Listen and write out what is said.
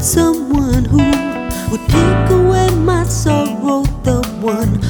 someone who would take away my sorrow, the one